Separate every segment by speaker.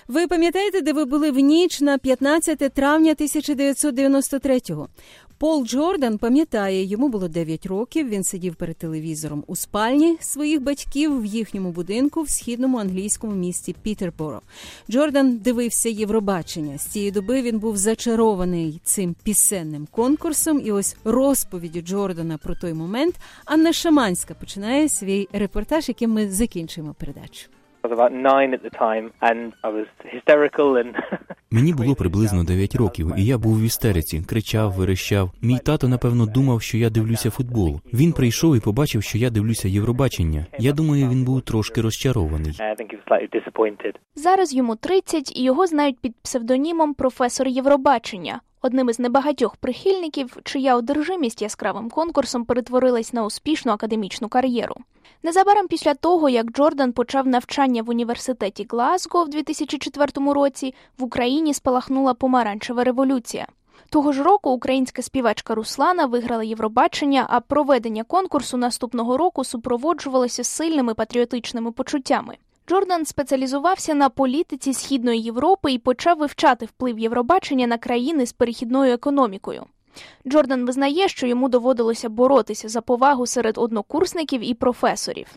Speaker 1: Ви пам'ятаєте, де ви були в ніч на 15 травня 1993-го? Пол Джордан пам'ятає, йому було 9 років, він сидів перед телевізором у спальні своїх батьків в їхньому будинку в східному англійському місті Пітерборо. Джордан дивився Євробачення. З цієї доби він був зачарований цим пісенним конкурсом. І ось розповіддю Джордана про той момент Анна Шаманська починає свій репортаж, яким ми закінчуємо передачу.
Speaker 2: Мені було приблизно 9 років, і я був в істериці, кричав, верещав. Мій тато, напевно, думав, що я дивлюся футбол. Він прийшов і побачив, що я дивлюся Євробачення. Я думаю, він був трошки розчарований.
Speaker 3: Зараз йому 30, і його знають під псевдонімом «Професор Євробачення». Одним із небагатьох прихильників, чия одержимість яскравим конкурсом перетворилась на успішну академічну кар'єру. Незабаром після того, як Джордан почав навчання в університеті Глазго в 2004 році, в Україні спалахнула помаранчева революція. Того ж року українська співачка Руслана виграла Євробачення, а проведення конкурсу наступного року супроводжувалося сильними патріотичними почуттями. Джордан спеціалізувався на політиці Східної Європи і почав вивчати вплив Євробачення на країни з перехідною економікою. Джордан визнає, що йому доводилося боротися за повагу серед однокурсників і професорів.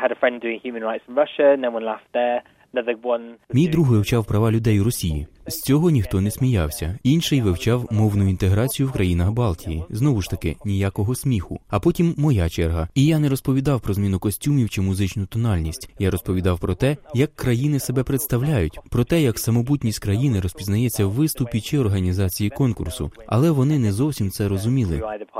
Speaker 2: Мій друг вивчав права людей у Росії. З цього ніхто не сміявся. Інший вивчав мовну інтеграцію в країнах Балтії. Знову ж таки, ніякого сміху. А потім моя черга. І я не розповідав про зміну костюмів чи музичну тональність. Я розповідав про те, як країни себе представляють, про те, як самобутність країни розпізнається в виступі чи організації конкурсу. Але вони не зовсім це розуміли.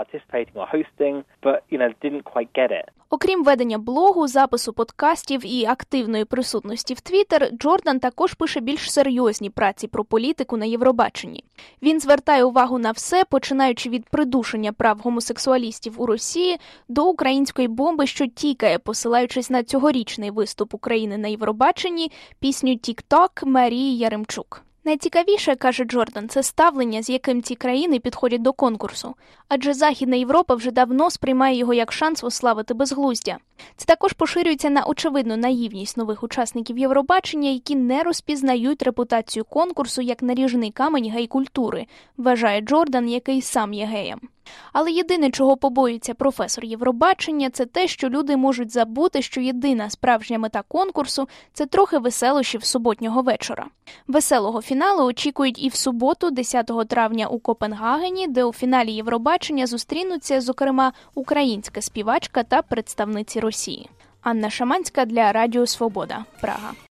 Speaker 3: Окрім ведення блогу, запису подкастів і активної присутності в Твіттер, Джордан також пише більш серйозні праці про політику на Євробаченні. Він звертає увагу на все, починаючи від придушення прав гомосексуалістів у Росії до української бомби, що тікає, посилаючись на цьогорічний виступ України на Євробаченні, пісню «Тік-ток» Марії Яремчук. Найцікавіше, каже Джордан, це ставлення, з яким ці країни підходять до конкурсу. Адже Західна Європа вже давно сприймає його як шанс ославити безглуздя. Це також поширюється на очевидну наївність нових учасників Євробачення, які не розпізнають репутацію конкурсу як наріжний камень гей-культури, вважає Джордан, який сам є геєм. Але єдине, чого побоюється професор Євробачення, це те, що люди можуть забути, що єдина справжня мета конкурсу – це трохи веселощів суботнього вечора. Веселого фіналу очікують і в суботу, 10 травня у Копенгагені, де у фіналі Євробачення зустрінуться, зокрема, українська співачка та представниці Росії. Анна Шаманська для Радіо Свобода, Прага.